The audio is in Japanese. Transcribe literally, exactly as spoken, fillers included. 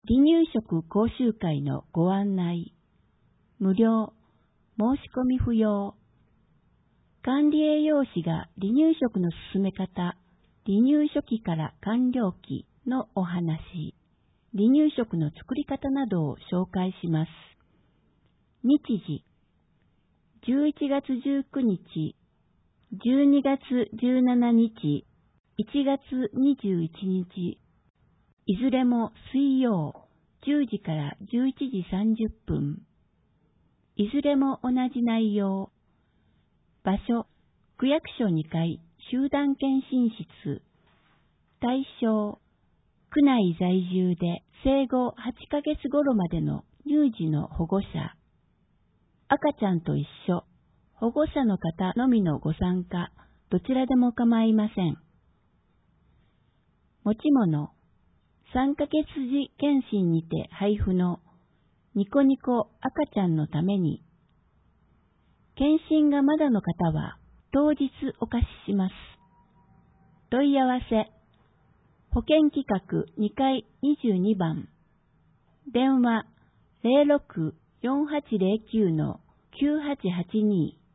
離乳食講習会のご案内。無料、申し込み不要。管理栄養士が離乳食の進め方、離乳初期から完了期のお話、離乳食の作り方などを紹介します。日時、じゅういちがつじゅうくにち、じゅうにがつじゅうしちにち、いちがつにじゅういちにち、いずれも水曜、じゅうじからじゅういちじさんじゅっぷん。いずれも同じ内容。場所、区役所にかい集団検診室。対象、区内在住で生後はちかげつ頃までの乳児の保護者。赤ちゃんと一緒、保護者の方のみのご参加、どちらでも構いません。持ち物、さんかげつ児検診にて配布のニコニコ赤ちゃんのために。検診がまだの方は当日お貸しします。問い合わせ、保健企画にかいにじゅうにばん。電話 ゼロろく よんはちゼロきゅう きゅうはちはちに